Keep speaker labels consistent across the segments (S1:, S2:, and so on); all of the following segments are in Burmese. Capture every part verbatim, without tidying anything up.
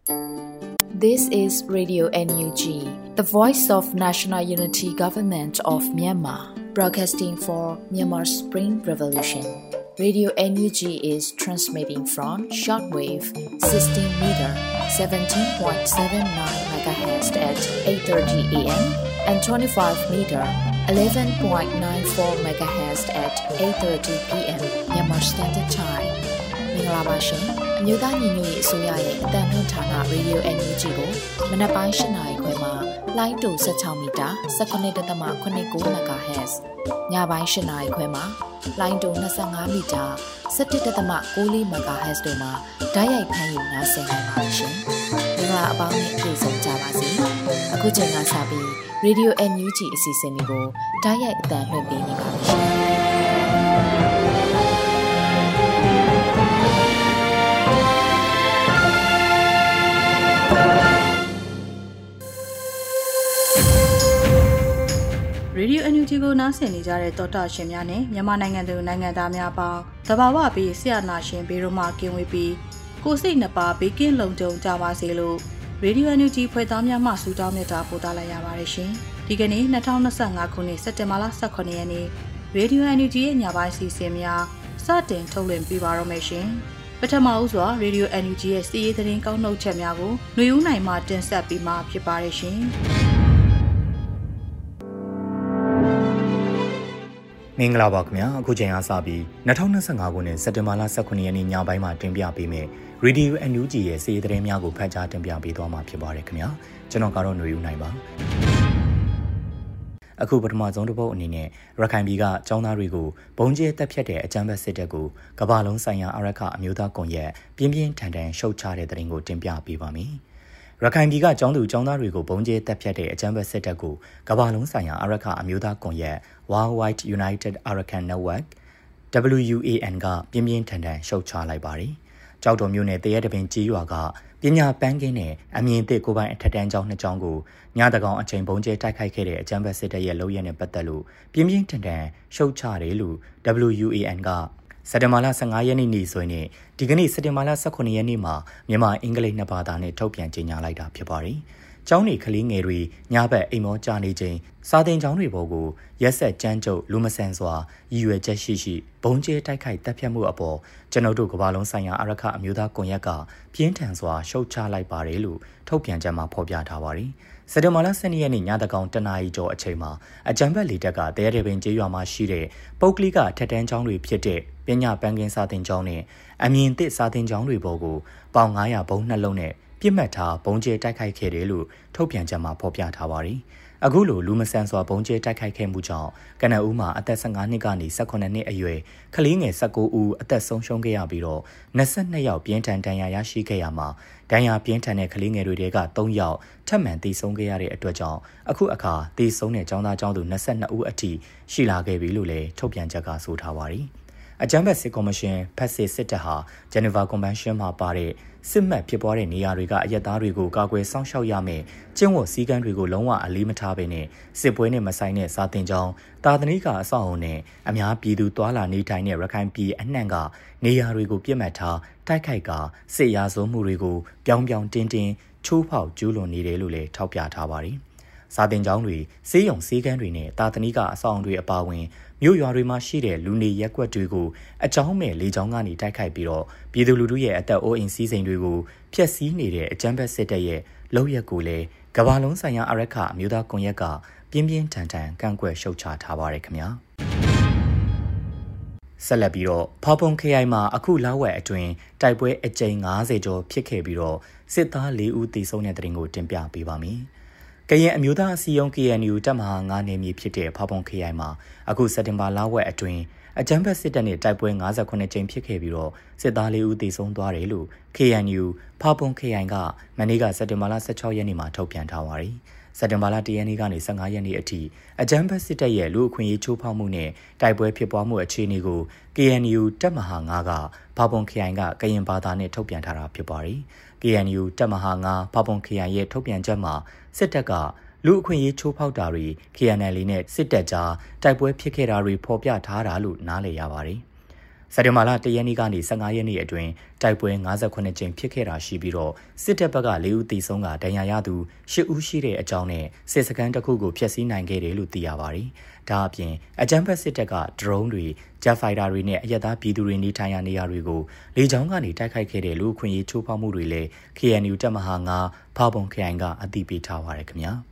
S1: This is Radio N U G, the voice of National Unity Government of Myanmar, broadcasting for Myanmar's Spring Revolution. Radio N U G is transmitting from shortwave sixteen meter seventeen point seven nine megahertz at eight thirty a m and twenty-five meter eleven point nine four megahertz at eight thirty p m Myanmar Standard Time. မင်္ဂလာပါရှင်။မြို့သားညီညွတ်ရေးအစိုးရရဲ့အသံလွှင့်ဌာန Radio N U G ကိုမနက်ပိုင်း၈နာရီခွဲမှာလိုင်းတူ၁၆မီတာ၁၉.၇၉ MHz ညပိုင်း၈နာရီခွဲမှာလိုင်းတူ၂၅မီတာ၁၁.၉၄ MHz တို့မှာဓာတ်ရိုက်ဖမ်းယူနားဆင်နိုင်ပါရှင်။မင်္ဂလာအပေါင်းနဲ့ပြည့်စုံကြပါစေ။အခုချိန်ကစပြီး Radio N U G အစီအစဉ်လေးကိုဓာတ်ရိုက်အသံလွှင့်ပေးနေပါမယ်ရှင်။
S2: Radio N U G ကိုနားဆင်နေကြတဲ့တောတာရှင်များနဲ့မြန်မာနိုင်ငံသူနိုင်ငံသားများပေါင်းတဘာဝပြီးဆရာနာရှင်ဘေးတို့မှကင်းဝေးပြီးကိုစိတ်နှစ်ပါးဘေးကင်းလုံခြုံကြပါစေလို့ Radio N U G ဖွဲ့သားများမှဆုတောင်းမြတ်တာပို့သလိုက်ရပါတယ်ရှင်။ဒီကနေ့၂၀၂၅ခုနှစ်စက်တင်ဘာလ၁၇ရက်နေ့ Radio N U G ရဲ့ညပိုင်းစီစဉ်များစတင်ထုတ်လွှင့်ပေးပါတော့မယ်ရှင်။ပထမဦးစွာ Radio N U G ရဲ့စီးရေးသတင်းကောက်နှုတ်ချက်များကိုຫນွေဦးနိုင်မှတင်ဆက်ပေးမှာဖြစ်ပါတယ်ရှင်။
S3: မင်္ဂလာပါခင်ဗျာအခုချိန်အားစပြီး၂၀၂၅ခုနှစ်စက်တင်ဘာလ၁၇ရက်နေ့ညပိုင်းမှာတင်ပြပေးမယ့် Radio N U G ရဲ့စီးရီးသတင်းများကိုဖတ်ကြားတင်ပြပေးသွားမှာဖြစ်ပါတယ်ခင်ဗျာကျွန်တော်ကတော့ຫນွေဦးနိုင်ပါအခုပထမဆုံးတစ်ပုဒ်အနေနဲ့ရခိုင်ပြည်ကចောင်းသားတွေကိုဘုံကျဲတက်ဖြတ်တဲ့အကြမ်းဖက်စစ်တပ်ကိုကမ္ဘာလုံးဆိုင်ရာအာရခအမျိုးသားကွန်ရက်ပြင်းပြင်းထန်ထန်ရှုတ်ချတဲ့သတင်းကိုတင်ပြပေးပါမယ်ရခိုင်ပြည်ကကျောင်းသူကျောင်းသားတွေကိုဘုံကျဲတက်ဖြတ်တဲ့အကြမ်းဖက်စစ်တပ်ကိုကမ္ဘာလုံးဆိုင်ရာအာရခအမျိုးသားကွန်ရက် Worldwide United Arakan Network W U A N ကပြင်းပြင်းထန်ထန်ရှုတ်ချလိုက်ပါတယ်။ကြောက်တော်မြို့နယ်တရဲတပင်ကြီးရွာကပညာပန်းကင်းနဲ့အမြင့်သစ်ကိုပိုင်းအထက်တန်းကျောင်းနှစ်ကျောင်းကိုညတကောင်အချိန်ဘုံကျဲတိုက်ခိုက်ခဲ့တဲ့အကြမ်းဖက်စစ်တပ်ရဲ့လုပ်ရတဲ့ပတ်သက်လို့ပြင်းပြင်းထန်ထန်ရှုတ်ချတယ်လို့ W U A N ကစက်တင်ဘာလ၁၅ရက်နေ့နေ့စွဲနဲ့ဒီကနေ့စက်တင်ဘာလ၁၇ရက်နေ့မှာမြန်မာအင်္ဂလိပ်နှစ်ဘာသာနဲ့ထုတ်ပြန်ကြေညာလိုက်တာဖြစ်ပါတယ်။ကျောင်းနေကလေးငယ်တွေညဘက်အိမ်မောကြနေချိန်စာသင်ကျောင်းတွေပေါ်ကိုရက်ဆက်ကြမ်းကြုတ်လူမဆန်စွာရည်ရွယ်ချက်ရှိရှိဘုံကျဲတိုက်ခိုက်တပ်ဖြတ်မှုအပေါ်ကျွန်ုပ်တို့ကမ္ဘာလုံးဆိုင်ရာအာရခအမျိုးသားကွန်ရက်ကပြင်းထန်စွာရှုတ်ချလိုက်ပါတယ်လို့ထုတ်ပြန်ချက်မှာဖော်ပြထားပါတယ်။စက်တင်ဘာလ၁၂ရက်နေ့ညတကောင်တနာရီကျော်အချိန်မှာအကြမ်းဖက်လေတပ်ကတရဲတပင်ကျေးရွာမှာရှိတဲ့ပုတ်ကလိကထက်တန်းကျောင်းတွေဖြစ်တဲ့ပညာပန်းကင်းစာသင်ကျောင်းနဲ့အမြင့်သစ်စာသင်ကျောင်းတွေပေါ်ကိုပေါင်၅၀၀ဘုံနှလုံးနဲ့ပြစ်မှတ်ထားဘုံကျဲတိုက်ခိုက်ခဲ့တယ်လို့ထုတ်ပြန်ချက်မှာဖော်ပြထားပါတယ်။အခုလိုလူမဆန်စွာဘုံကျဲတိုက်ခိုက်ခဲ့မှုကြောင့်ကနအူးမှာအသက်၁၅နှစ်ကနေ၁၈နှစ်အရွယ်ကလေးငယ်၁၉ဦးအသက်ဆုံးရှုံးခဲ့ရပြီးတော့၂၂ယောက်ပြင်းထန်ဒဏ်ရာရရှိခဲ့ရမှာဒဏ်ရာပြင်းထန်တဲ့ကလေးငယ်တွေက၃ယောက်ထပ်မံသေဆုံးခဲ့ရတဲ့အတွက်ကြောင့်အခုအခါသေဆုံးတဲ့ကျောင်းသားကျောင်းသူ၂၂ဦးအထိရှိလာခဲ့ပြီလို့လည်းထုတ်ပြန်ချက်ကဆိုထားပါတယ်။အကြမ်းဖက်စစ်ကော်မရှင်ဖက်စစ်စစ်တပ်ဟာဂျနီဗာကွန်ဗင်းရှင်းမှာပါတဲ့စစ်မှတ်ဖြစ်ပွားတဲ့နေရာတွေကအရက်သားတွေကိုကာကွယ်စောင့်ရှောက်ရမယ်ကျင့်ဝတ်စည်းကမ်းတွေကိုလုံးဝအလေးမထားဘဲနဲ့စစ်ပွဲနဲ့မဆိုင်တဲ့စာတင်ကြောင်းတာသနိကအဆောက်အုံနဲ့အများပြည်သူသွာလာနေထိုင်တဲ့ရခိုင်ပြည်အနှံ့ကနေရာတွေကိုပြစ်မှတ်ထားတိုက်ခိုက်ကစစ်ရာဇဝမှုတွေကိုပြောင်းပြောင်းတင်းတင်းချိုးဖောက်ကျူးလွန်နေတယ်လို့လည်းထောက်ပြထားပါတယ်စာတင်ကျောင်းတွေစေးရုံစေးကမ်းတွေနဲ့တာသနိကအဆောက်အုံတွေအပါအဝင်မြို့ရွာတွေမှာရှိတဲ့လူနေရက်ကွက်တွေကိုအကြောင်းမဲ့လေကြောင်းကနေတိုက်ခိုက်ပြီးတော့ပြည်သူလူထုရဲ့အသက်အိုးအိမ်စည်းစိမ်တွေကိုဖျက်ဆီးနေတဲ့အကြမ်းဖက်စစ်တပ်ရဲ့လုပ်ရက်ကိုလည်းကမ္ဘာလုံးဆိုင်ရာအာရခအမျိုးသားကွန်ရက်ကပြင်းပြင်းထန်ထန်ကန့်ကွက်ရှုတ်ချထားပါတယ်ခင်ဗျာဆက်လက်ပြီးတော့ဖာပုံခရိုင်မှာအခုလောက်ဝက်အတွင်းတိုက်ပွဲအကြိမ်၅၀ကျော်ဖြစ်ခဲ့ပြီးတော့စစ်သား၄ဦးသေဆုံးတဲ့တဲ့ရင်ကိုတင်ပြပေးပါမယ်ကရင်အမျိုးသားအစည်းအရုံး K N U တပ်မဟာ၅နယ်မြေဖြစ်တဲ့ဖာပုံခရိုင်မှာအခုစက်တင်ဘာလဝက်အတွင်းအကြမ်းဖက်စစ်တပ်နဲ့တိုက်ပွဲ၅၇ကြိမ်ဖြစ်ခဲ့ပြီးတော့စစ်သား၄ဦးသေဆုံးသွားတယ်လို့ K N U ဖာပုံခရိုင်ကမနေ့ကစက်တင်ဘာလ၁၆ရက်နေ့မှာထုတ်ပြန်ထားပါတယ်။စက်တင်ဘာလ၁ရက်နေ့ကနေ၁၅ရက်နေ့အထိအကြမ်းဖက်စစ်တပ်ရဲ့လူအခွင့်အရေးချိုးဖောက်မှုနဲ့တိုက်ပွဲဖြစ်ပွားမှုအခြေအနေကို K N U တပ်မဟာ၅ကဖာပုံခရိုင်ကကရင်ဘာသာနဲ့ထုတ်ပြန်ထားတာဖြစ်ပါတယ်။ K N U တပ်မဟာ၅ဖာပုံခရိုင်ရဲ့ထုတ်ပြန်ချက်မှာစစ်တပ်ကလူအခွင့်အရေးချိုးဖောက်တာတွေ K N L နဲ့စစ်တပ်ကြားတိုက်ပွဲဖြစ်ခဲ့တာတွေဖော်ပြထားတာလို့နားလည်ရပါတယ်။စက်တင်ဘာလတရက်နေ့ကနေဆယ့်ငါးရက်နေ့အတွင်းတိုက်ပွဲ၅ခုကြိမ်ဖြစ်ခဲ့တာရှိပြီးတော့စစ်တပ်ဘက်က၄ဦးသေဆုံးကဒဏ်ရာရသူ၈ဦးရှိတဲ့အကြောင်းနဲ့စစ်စခန်းတစ်ခုကိုဖျက်ဆီးနိုင်ခဲ့တယ်လို့သိရပါတယ်။ဒါအပြင်အကြမ်းဖက်စစ်တပ်ကဒရုန်းတွေ Jet Fighter တွေနဲ့အရက်သားပြည်သူတွေနေထိုင်ရာနေရာတွေကိုလေကြောင်းကနေတိုက်ခိုက်ခဲ့တဲ့လူအခွင့်အရေးချိုးဖောက်မှုတွေလည်း K N U တပ်မဟာ၅ဖားပုံခရိုင်ကအသိပေးထားပါတယ်ခင်ဗျာ။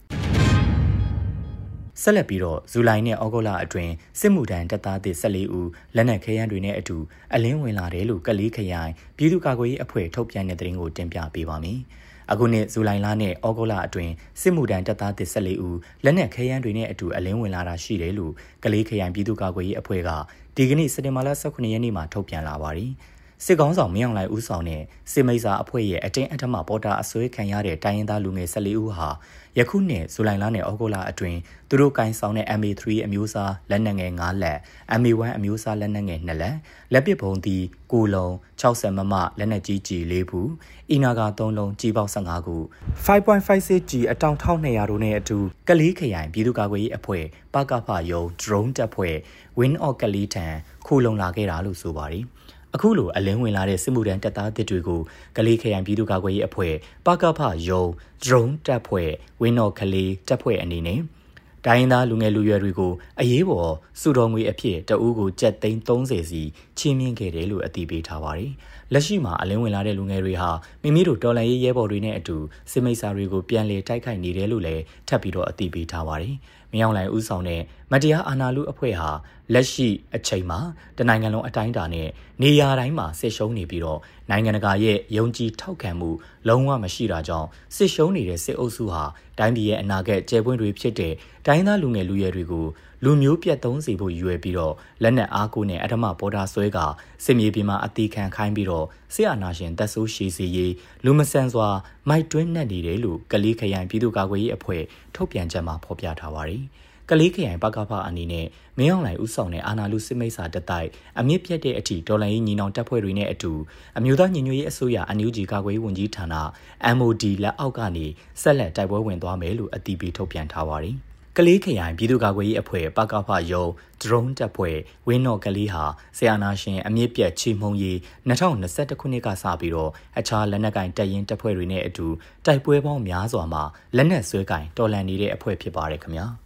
S3: ဆက်လက်ပြီးတော့ဇူလိုင်နဲ့ဩဂုတ်လအတွင်းစစ်မှုထမ်းတပ်သားသစ်၁၄ဦးလက်နက်ခဲယမ်းတွေနဲ့အတူအလင်းဝင်လာတယ်လို့ကလေးခရိုင်ပြည်သူ့ကာကွယ်ရေးအဖွဲ့ထုတ်ပြန်တဲ့သတင်းကိုတင်ပြပေးပါမယ်။အခုနှစ်ဇူလိုင်လနဲ့ဩဂုတ်လအတွင်းစစ်မှုထမ်းတပ်သားသစ်၁၄ဦးလက်နက်ခဲယမ်းတွေနဲ့အတူအလင်းဝင်လာတာရှိတယ်လို့ကလေးခရိုင်ပြည်သူ့ကာကွယ်ရေးအဖွဲ့ကဒီကနေ့စက်တင်ဘာလ၁၉ရက်နေ့မှာထုတ်ပြန်လာပါတယ်။စစ်ကောင်းဆောင်မင်းအောင်လှိုင်ဦးဆောင်တဲ့စစ်မိတ်ဆာအဖွဲ့ရဲ့အတင်းအဓမ္မပေါ်တာအစွဲခံရတဲ့တိုင်းရင်းသားလူငယ်၁၄ဦးဟာယခုနှစ်ဇူလိုင်လနဲ့ဩဂုတ်လအတွင်းသူတို့ကင်ဆောင်တဲ့ M A 3 အမျိုးအစားလက်နက်ငယ်၅လက် M A 1 အမျိုးအစားလက်နက်ငယ်၂လက်လက်ပစ်ဗုံးသီး၉လုံး၆၀မမလက်နက်ကြီးကြီး၄ခုအီနာဂါ၃လုံးကြီးပေါက်၁၅ခု ၅.၅၆ G အတောင်၁၂၀၀တို့နဲ့အတူကလေးခရိုင်ပြည်သူ့ကာကွယ်ရေးအဖွဲ့ပကဖယုံ drone တပ်ဖွဲ့ Win of ကလေးထံခိုလုံလာခဲ့တာလို့ဆိုပါတယ်အခုလိုအလင်းဝင်လာတဲ့စစ်မှုထမ်းတပ်သားသစ်တွေကိုကလေးခရိုင်ပြည်သူ့ကာကွယ်ရေးအဖွဲ့ပကဖယုံ drone တပ်ဖွဲ့ဝင်းတော်ကလေးတပ်ဖွဲ့အနေနဲ့တိုင်းရင်းသားလူငယ်လူရွယ်တွေကိုအရေးပေါ်စုတော်ငွေအဖြစ်တအူးကိုကျပ်သိန်း၃၀စီချီးမြှင့်ခဲ့တယ်လို့အသိပေးထားပါတယ်။လက်ရှိမှာအလင်းဝင်လာတဲ့လူငယ်တွေဟာမိမိတို့တော်လှန်ရေးရဲဘော်တွေနဲ့အတူစစ်မိတ်ဆာတွေကိုပြန်လည်တိုက်ခိုက်နေတယ်လို့လည်းထပ်ပြီးတော့အသိပေးထားပါတယ်။မင်းအောင်လှိုင်ဦးဆောင်တဲ့မတရားအာဏာလုအဖွဲ့ဟာလက်ရှိအချိန်မှာတနိုင်ငံလုံးအတိုင်းအတာနဲ့နေရာတိုင်းမှာစစ်ရှုံးနေပြီးတော့နိုင်ငံတကာရဲ့ယုံကြည်ထောက်ခံမှုလုံးဝမရှိတာကြောင့်စစ်ရှုံးနေတဲ့စစ်အုပ်စုဟာတိုင်းပြည်ရဲ့အနာဂတ်ကျယ်ပွင့်တွေဖြစ်တဲ့တိုင်းသားလူငယ်လူရွယ်တွေကိုလူမျိုးပြတ်သုံးစေဖို့ရည်ရွယ်ပြီးတော့လက်နက်အားကိုနဲ့အဓမ္မပေါ်တာဆွဲကစစ်မြေပြင်မှာအသေးခံခိုင်းပြီးတော့စစ်အာဏာရှင်တပ်ဆိုးရှည်စီရေးလူမဆန်စွာမိုက်တွင်းနှက်နေတယ်လို့ကလေးခရိုင်ပြည်သူ့ကာကွယ်ရေးအဖွဲ့ထုတ်ပြန်ချက်မှာဖော်ပြထားပါတယ်ကလေးခရိုင်ပကဖအနေနဲ့မင်းအောင်လှိုင်ဦးဆောင်တဲ့အာဏာလုစစ်မိတ်ဆာတပ်တိုက်အမြင့်ပြတ်တဲ့အထိတော်လှန်ရေးညီနောင်တပ်ဖွဲ့တွေနဲ့အတူအမျိုးသားညီညွတ်ရေးအစိုးရ N U G ကာကွယ်ရေးဝန်ကြီးဌာန M O D လက်အောက်ကနေဆက်လက်တိုက်ပွဲဝင်သွားမယ်လို့အတည်ပြုထုတ်ပြန်ထားပါတယ်ကလေးခရိုင်ပြည်သူ့ကာကွယ်ရေးအဖွဲ့ပကဖယုံ drone တပ်ဖွဲ့ဝင်းတော်ကလေးဟာဆီယာနာရှင်အမြင့်ပြတ်ချီမှုန်းရေး၂၀၂၁ခုနှစ်ကစပြီးတော့အခြားလက်နက်ကင်တပ်ရင်းတပ်ဖွဲ့တွေနဲ့အတူတိုက်ပွဲပေါင်းများစွာမှာလက်နက်ဆွဲကင်တော်လှန်နေတဲ့အဖွဲ့ဖြစ်ပါတယ်ခင်ဗျာ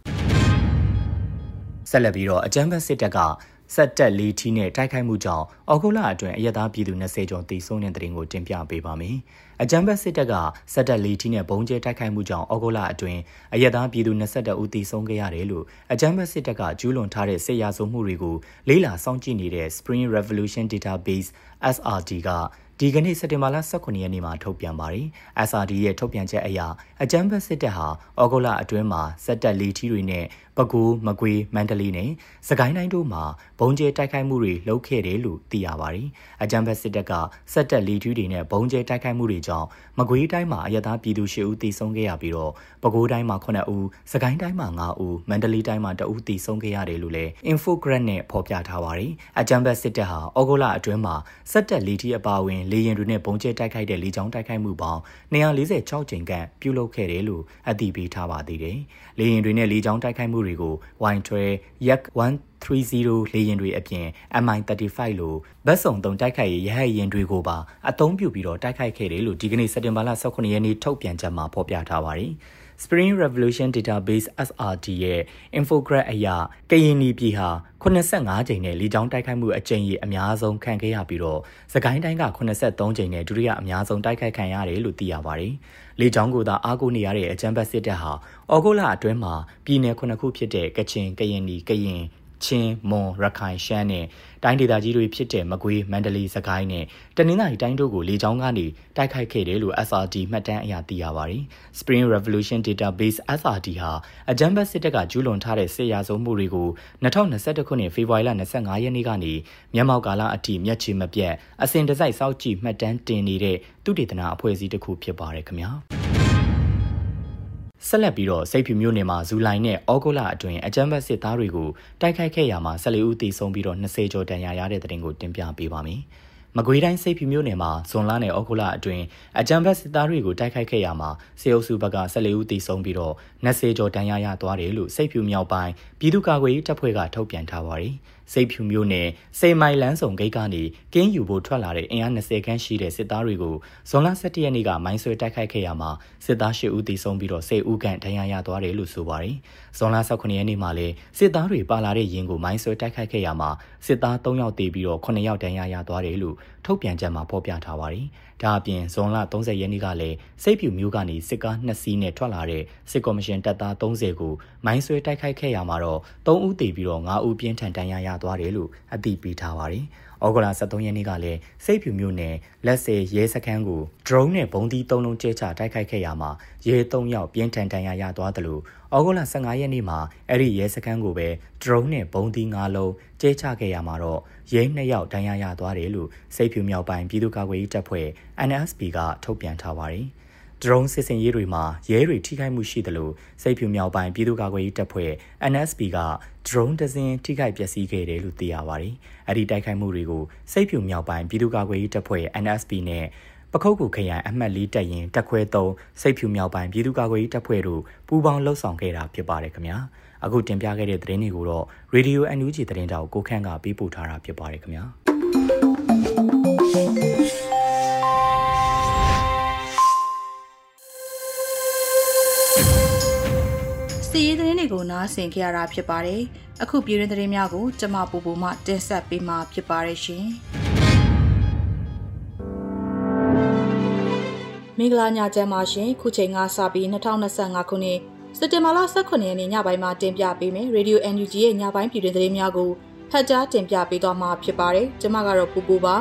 S3: ဆက်လက်ပြီးတော့အကြမ်းဖက်စစ်တပ်ကစက်တက်လီထီနဲ့တိုက်ခိုက်မှုကြောင့်ဩဂုတ်လအတွင်းအရက်သားပြည်သူ၂၀ကျော်သေဆုံးတဲ့တဲ့တင်ကိုတင်ပြပေးပါမယ်။အကြမ်းဖက်စစ်တပ်ကစက်တက်လီထီနဲ့ဘုံကျဲတိုက်ခိုက်မှုကြောင့်ဩဂုတ်လအတွင်းအရက်သားပြည်သူ၂၁ဦးသေဆုံးခဲ့ရတယ်လို့အကြမ်းဖက်စစ်တပ်ကကျူးလွန်ထားတဲ့စစ်ရာဇဝမှုတွေကိုလေးလာစောင့်ကြည့်နေတဲ့ Spring Revolution Database S R D ကဒီကနေ့စက်တင်ဘာလ၁၉ရက်နေ့မှာထုတ်ပြန်ပါတယ်။ S R D ရဲ့ထုတ်ပြန်ချက်အရအကြမ်းဖက်စစ်တပ်ဟာဩဂုတ်လအတွင်းမှာစက်တက်လီထီတွေနဲ့ပဲခူးမကွေးမန္တလေးနဲ့စကိုင်းတိုင်းတို့မှာဘုံကျဲတိုက်ခိုက်မှုတွေလုပ်ခဲ့တယ်လို့သိရပါတယ်။အကြမ်းဖက်စစ်တပ်ကစက်တက်လီထီတွေနဲ့ဘုံကျဲတိုက်ခိုက်မှုတွေကြောင့်မကွေးတိုင်းမှာအရက်သားပြည်သူ၈ဦးသေဆုံးခဲ့ရပြီးတော့ပဲခူးတိုင်းမှာခုနှစ်ဦးစကိုင်းတိုင်းမှာ၅ဦးမန္တလေးတိုင်းမှာတဦးသေဆုံးခဲ့ရတယ်လို့လည်း infographic နဲ့ဖော်ပြထားပါတယ်။အကြမ်းဖက်စစ်တပ်ဟာဩဂုတ်လအတွင်းမှာစက်တက်လီထီအပါအဝင်လေယာဉ်တွေနဲ့ဘုံကျဲတိုက်ခိုက်တဲ့လေကြောင်းတိုက်ခိုက်မှုပေါင်း၂၄၆ကြိမ်ခန့်ပြုလုပ်ခဲ့တယ်လို့အတည်ပြုထားပါသေးတယ်။လေယာဉ်တွေနဲ့လေကြောင်းတိုက်ခိုက်မှုတွေကို Wine Trail Yak ၁၃၀လေယာဉ်တွေအပြင် M I သirty five လိုဗတ်စုံသုံးတိုက်ခိုက်ရေးရဟတ်ယာဉ်တွေကိုပါအသုံးပြုပြီးတော့တိုက်ခိုက်ခဲ့တယ်လို့ဒီကနေ့စက်တင်ဘာလ၁၉ရက်နေ့ထုတ်ပြန်ချက်မှာဖော်ပြထားပါတယ်။ Spring Revolution Database S R D ရဲ့ infographic အရကရင်နီပြည်ဟာ၈၅ကြိမ်နဲ့လေကြောင်းတိုက်ခိုက်မှုအကြိမ်ကြီးအများဆုံးခံခဲ့ရပြီးတော့စကိုင်းတိုင်းက၈၃ကြိမ်နဲ့ဒုတိယအများဆုံးတိုက်ခိုက်ခံရတယ်လို့သိရပါတယ်။လေကြောင်းကိုသာအားကိုးနေရတဲ့အကြမ်းဖက်စစ်တပ်ဟာဩဂုတ်လအတွင်းမှာပြည်နယ်ခုနှစ်ခုဖြစ်တဲ့ကချင်ကရင်နီကရင်ချင်းမွန်ရခိုင်ရှမ်းနဲ့တိုင်းဒေသကြီးတွေဖြစ်တဲ့မကွေးမန္တလေးစကိုင်းနဲ့တနင်္သာရီတိုင်းတို့ကိုလေကြောင်းကနေတိုက်ခိုက်ခဲ့တယ်လို့ S R D မှတ်တမ်းအရသိရပါတယ်။ Spring Revolution Database S R D ဟာအကြမ်းဖက်စစ်တပ်ကကျူးလွန်ထားတဲ့စစ်ရာဇဝမှုတွေကို၂၀၂၁ခုနှစ်ဖေဖော်ဝါရီလ၂၅ရက်နေ့ကနေမျက်မှောက်ကာလအထိမျက်ခြေမပြတ်အစဉ်တစိုက်စောင့်ကြည့်မှတ်တမ်းတင်နေတဲ့သုတေသနအဖွဲ့အစည်းတစ်ခုဖြစ်ပါတယ်ခင်ဗျာ။ဆက်လက်ပြီးတော့စိတ်ဖြူမြို့နယ်မှာဇူလိုင်နဲ့ဩဂုတ်လအတွင်းအကြမ်းဖက်စစ်သားတွေကိုတိုက်ခိုက်ခဲ့ရမှာ၁၄ဦးသေဆုံးပြီးတော့၂၀ကျော်ဒဏ်ရာရတဲ့တဲ့တင်ကိုတင်ပြပေးပါမယ်။မကွေးတိုင်းစိတ်ဖြူမြို့နယ်မှာဇွန်လနဲ့ဩဂုတ်လအတွင်းအကြမ်းဖက်စစ်သားတွေကိုတိုက်ခိုက်ခဲ့ရမှာစေအုပ်စုဘက်က၁၄ဦးသေဆုံးပြီးတော့၂၀ကျော်ဒဏ်ရာရသွားတယ်လို့စိတ်ဖြူမြောက်ပိုင်းပြည်သူ့ကာကွယ်ရေးတပ်ဖွဲ့ကထုတ်ပြန်ထားပါတယ်။စိတ်ဖြူမျိုးနဲ့စိန်မိုင်လန်းဆောင်ဂိတ်ကနေကင်းယူဖို့ထွက်လာတဲ့အင်အား၂၀ခန်းရှိတဲ့စစ်သားတွေကိုဇွန်လ၁၁ရက်နေ့ကမိုင်းဆွဲတိုက်ခိုက်ခဲ့ရမှာစစ်သား၈ဦးသေဆုံးပြီးတော့၁၀ဦးခန့်ဒဏ်ရာရသွားတယ်လို့ဆိုပါတယ်။ဇွန်လ၁၉ရက်နေ့မှာလည်းစစ်သားတွေပါလာတဲ့ရင်ကိုမိုင်းဆွဲတိုက်ခိုက်ခဲ့ရမှာစစ်သား၃ယောက်သေပြီးတော့ခုနှစ်ယောက်ဒဏ်ရာရသွားတယ်လို့ထုတ်ပြန်ချက်မှာဖော်ပြထားပါတယ်။ဒါအပြင်ဇွန်လ၃၀ရက်နေ့ကလည်းစိတ်ဖြူမျိုးကနေစစ်ကားနှစ်စီးနဲ့ထွက်လာတဲ့စစ်ကော်မရှင်တပ်သား၃၀ကိုမိုင်းဆွဲတိုက်ခိုက်ခဲ့ရမှာတော့၃ဦးသေပြီးတော့၅ဦးပြင်းထန်ဒဏ်ရာရသွားတယ်လို့အသိပေးထားပါတယ်။ဩဂုတ်လ၁၃ရက်နေ့ကလည်းစိတ်ဖြူမျိုးနဲ့လက်ဆယ်ရဲစခန်းကို drone နဲ့ဘုံသီး၃လုံးကျဲချတိုက်ခိုက်ခဲ့ရမှာရဲ၃ယောက်ပြင်းထန်ဒဏ်ရာရသွားတယ်လို့ဩဂုတ်လ၁၅ရက်နေ့မှာအဲ့ဒီရဲစခန်းကိုပဲ drone နဲ့ဘုံသီး၅လုံးကျဲချခဲ့ရမှာတော့ရဲ၂ယောက်ဒဏ်ရာရသွားတယ်လို့စိတ်ဖြူမြောက်ပိုင်းပြည်သူ့ကာကွယ်ရေးတပ်ဖွဲ့ N S B ကထုတ်ပြန်ထားပါတယ်။ drone စစ်စင်ရေးတွေမှာရဲတွေထိခိုက်မှုရှိတယ်လို့စိတ်ဖြူမြောက်ပိုင်းပြည်သူ့ကာကွယ်ရေးတပ်ဖွဲ့ N S B က drone တစ်စင်းထိခိုက်ပျက်စီးခဲ့တယ်လို့သိရပါတယ်။အဲ့ဒီတိုက်ခိုက်မှုတွေကိုစိတ်ဖြူမြောက်ပိုင်းပြည်သူ့ကာကွယ်ရေးတပ်ဖွဲ့ N S B နဲ့ပခုတ်ကူခရိုင်အမှတ်၄တပ်ရင်တပ်ခွဲ၃စိတ်ဖြူမြောက်ပိုင်းပြည်သူ့ကာကွယ်ရေးတပ်ဖွဲ့တို့ပူးပေါင်းလှုပ်ဆောင်ခဲ့တာဖြစ်ပါတယ်ခင်ဗျာ။အခုတင်ပြခဲ့တဲ့သတင်းတွေကိုတော့ Radio N U G သတင်းတောက်ကိုခန့်ကပေးပို့ထားတာဖြစ်ပါတယ်ခင်ဗျာ။
S2: စီရေးသတင်းတွေကိုနားဆင်ကြရတာဖြစ်ပါတယ်။အခုပြည်တွင်းသတင်းများကိုကျမပူပူမှတင်ဆက်ပေးမှာဖြစ်ပါတယ်ရှင်။မင်္ဂလာညချမ်းပါရှင်။ခုချိန်ကစပြီး၂၀၂၅ခုနှစ်စက်တင်ဘာလ၁၇ရက်နေ့ညပိုင်းမှာတင်ပြပေးမယ်။ Radio N U G ရဲ့ညပိုင်းပြည်တွင်းသတင်းများကိုဖတ်ကြားတင်ပြပေးသွားမှာဖြစ်ပါတယ်။ကျမကတော့ပူပူပါ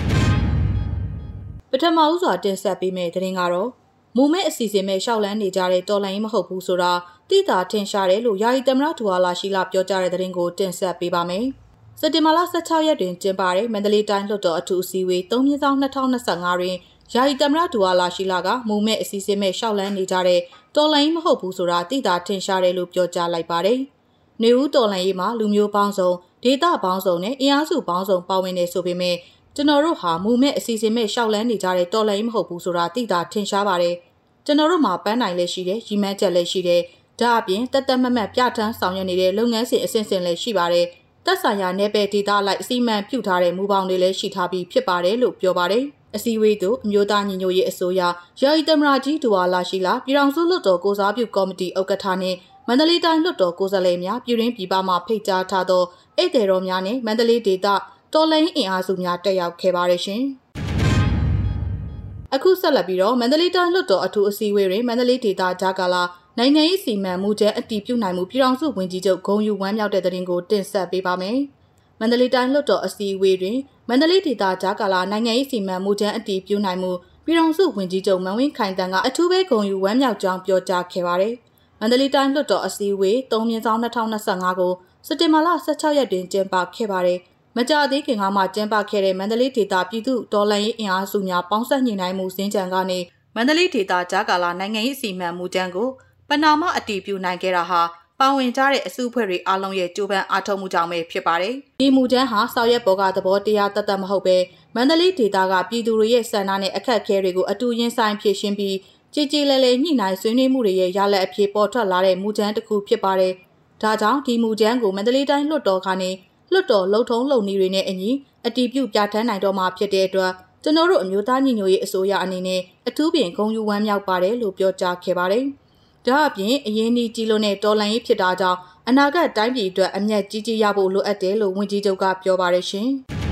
S2: ။ပထမဦးစွာတင်ဆက်ပေးမယ့်သတင်းကတော့မူမဲအစီအစဉ်မဲ့ရှောက်လန်းနေကြတဲ့တော်လိုင်းမဟုတ်ဘူးဆိုတာတိတာထင်ရှားတယ်လို့ယာယီသမ္မတဒူဝါလာရှိလာပြောကြားတဲ့သတင်းကိုတင်ဆက်ပေးပါမယ်။စက်တင်ဘာလ၁၆ရက်တွင်ကျင်းပတဲ့မန္တလေးတိုင်းလွှတ်တော်အထူးအစည်းအဝေး၃မြင်းဆောင်၂၀၂၅တွင်ယာယီသမ္မတဒူဝါလာရှိလာကမူမဲအစီအစဉ်မဲ့ရှောက်လန်းနေကြတဲ့တော်လိုင်းမဟုတ်ဘူးဆိုတာတိတာထင်ရှားတယ်လို့ပြောကြားလိုက်ပါတယ်။နေဦးတော်လိုင်းရေးမှာလူမျိုးပေါင်းစုံဒေသပေါင်းစုံနဲ့အင်အားစုပေါင်းစုံပါဝင်နေဆိုပေမဲ့ကျွန်တော်တို့ဟာမူမဲအစီအစဉ်မဲ့ရှောက်လန်းနေကြတဲ့တော်လိုင်းမဟုတ်ဘူးဆိုတာတိတာထင်ရှားပါတယ်။ကျွန်တော်တို့မှာပန်းနိုင်လည်းရှိတယ်ရီမန်းချက်လည်းရှိတယ်ဒါအပြင်တက်တက်မတ်မတ်ပြဋ္ဌာန်းဆောင်ရွက်နေတဲ့လုပ်ငန်းစဉ်အဆင့်ဆင့်လည်းရှိပါတယ်တက်ဆိုင်ရာနယ်ပယ်ဒေသလိုက်အစီအမံပြုထားတဲ့မူပေါင်းတွေလည်းရှိထားပြီးဖြစ်ပါတယ်လို့ပြောပါတယ်အစည်းအဝေးသို့အမျိုးသားညီညွတ်ရေးအစိုးရယာယီသမ္မတကြီးဒူဝါလာရှိလာပြည်ထောင်စုလွှတ်တော်ကိုစားပြုကော်မတီဥက္ကဋ္ဌနဲ့မန္တလေးတိုင်းလွှတ်တော်ကိုယ်စားလှယ်များပြည်တွင်းပြည်ပမှဖိတ်ကြားထားသောဧည့်သည်တော်များနဲ့မန္တလေးဒေသတော်လှန်ရေးအင်အားစုများတက်ရောက်ခဲ့ပါတယ်ရှင်အခုဆက်လက်ပြီးတော့မန္တလေးတိုင်းလွှတ်တော်အထူးအစည်းအဝေးတွင်မန္တလေးဒေသဂျာကာလာနိုင်ငံရေးစီမံမှုကျဲအတည်ပြုနိုင်မှုပြည်ထောင်စုဝန်ကြီးချုပ်ဂုဏ်ယူဝမ်းမြောက်တဲ့သတင်းကိုတင်ဆက်ပေးပါမယ်။မန္တလေးတိုင်းလွှတ်တော်အစည်းအဝေးတွင်မန္တလေးဒေသဂျာကာလာနိုင်ငံရေးစီမံမှုကျဲအတည်ပြုနိုင်မှုပြည်ထောင်စုဝန်ကြီးချုပ်မန်ဝင်းခိုင်တန်းကအထူးပဲဂုဏ်ယူဝမ်းမြောက်ကြောင်းပြောကြားခဲ့ပါတယ်။မန္တလေးတိုင်းလွှတ်တော်အစည်းအဝေး၃မြင်းဆောင်၂၀၂၅ကိုစက်တင်ဘာလ၁၆ရက်တွင်ကျင်းပခဲ့ပါတယ်။မကြာသေးခင်ကမှကျင်းပခဲ့တဲ့မန္တလေးဒေသပြည်သူ့တော်လှန်ရေးအင်အားစုများပေါင်းစပ်ညှိနှိုင်းမှုစင်ကြံကနေမန္တလေးဒေသဂျာကာလာနိုင်ငံရေးစီမံမှုကျန်းကိုပနာမအတည်ပြုနိုင်ခဲ့တာဟာပါဝင်ကြတဲ့အစုအဖွဲ့တွေအားလုံးရဲ့ကြိုးပမ်းအားထုတ်မှုကြောင့်ပဲဖြစ်ပါတယ်။ဒီမူကျန်းဟာဆောက်ရက်ပေါ်ကသဘောတရားတသက်မဟုတ်ပဲမန္တလေးဒေသကပြည်သူတွေရဲ့ဆန္ဒနဲ့အခက်အခဲတွေကိုအတူရင်ဆိုင်ဖြေရှင်းပြီးကြည်ကြည်လည်လည်ညှိနှိုင်းဆွေးနွေးမှုတွေရဲ့ရလဒ်အဖြစ်ပေါ်ထွက်လာတဲ့မူကျန်းတစ်ခုဖြစ်ပါတယ်။ဒါကြောင့်ဒီမူကျန်းကိုမန္တလေးတိုင်းလွှတ်တော်ကနေလွှတ်တော်လှုပ်ထုံးလုပ်နည်းတွေနဲ့အညီအတည်ပြုပြဋ္ဌာန်းနိုင်တော့မှာဖြစ်တဲ့အတွက်ကျွန်တော်တို့အမျိုးသားညီညွတ်ရေးအစိုးရအနေနဲ့အထူးပင်ဂုဏ်ယူဝမ်းမြောက်ပါတယ်လို့ပြောကြားခဲ့ပါတယ်။ဒါအပြင်အရင်ဒီကြီးလို့နဲ့တော်လှန်ရေးဖြစ်တာကြောင့်အနာဂတ်တိုင်းပြည်အတွက်အမျက်ကြီးကြီးရဖို့လိုအပ်တယ်လို့ဝန်ကြီးချုပ်ကပြောပါတယ်ရှင်